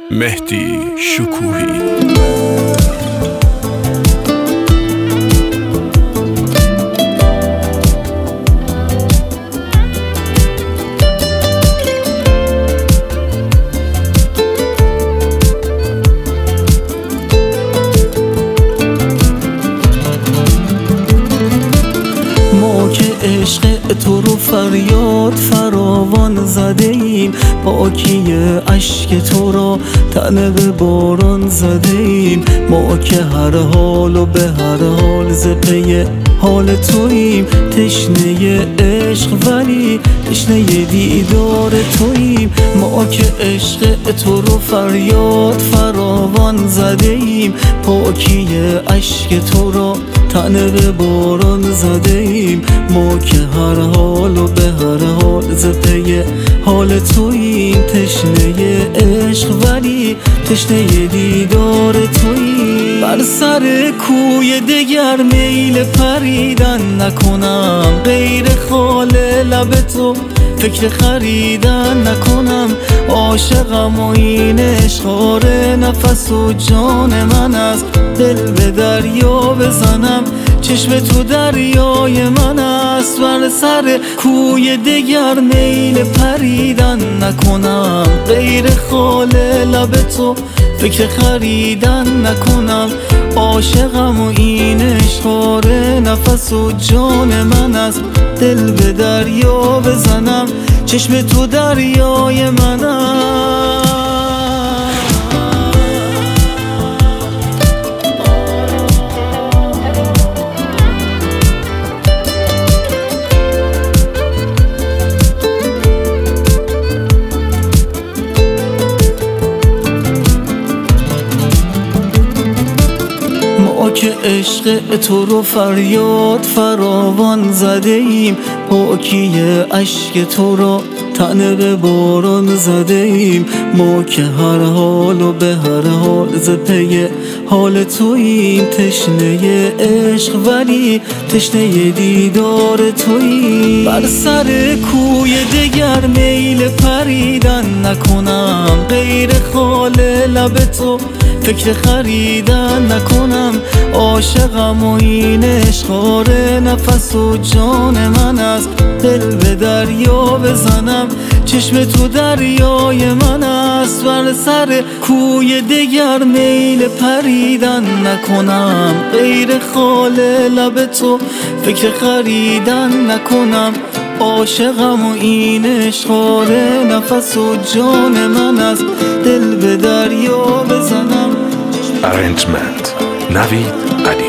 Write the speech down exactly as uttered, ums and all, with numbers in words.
مهدی شکوهی. ما که عشق تو رو فریاد فراوان زده ایم، پاکی اشک تو را تنه به باران زده ایم. ما که هر حال و به هر حال ز پی حال توییم، تشنه عشق ولی تشنه دیدار توییم. ما که عشق تو رو فریاد فراوان زده ایم، پاکی اشک تو را تنه به باران زده ایم. ما که هر حال و به هر حال ز پی حال توییم، تشنه عشق ولی تشنه دیدار توییم. بر سر کوی دگر میل پریدن نکنم، غیر خال لب تو فکر خریدن نکنم. عاشقم و این عشق نفس و جان من است، دل به دریا بزنم چشم تو دریای من است. بر سر کوی دگر میل پریدن نکنم، غیر خال لب تو فکر خریدن نکنم. عاشقم و این عشق نفس و جان من است، دل به دریا بزنم چشم تو دریای من است. ما که عشق تو رو فریاد فراوان زده ایم، پاکی اشک تو را تنه به باران زده ایم. ما که هر حال و به هر حال ز پی حال توییم، تشنه عشق ولی تشنه دیدار توییم. بر سر کوی دگر میل پریدن نکنم، غیر خال لب تو فکر خریدن نکنم. عاشقم و این عشق نفس و جان من است، دل به دریا بزنم چشم تو دریای من است. بر سر کوی دگر میل پریدن نکنم، غیر خال لب تو فکر خریدن نکنم. عاشقم و این عشق نفس و جان من است، دل به دریا بزنم. Arrangement نوید علی.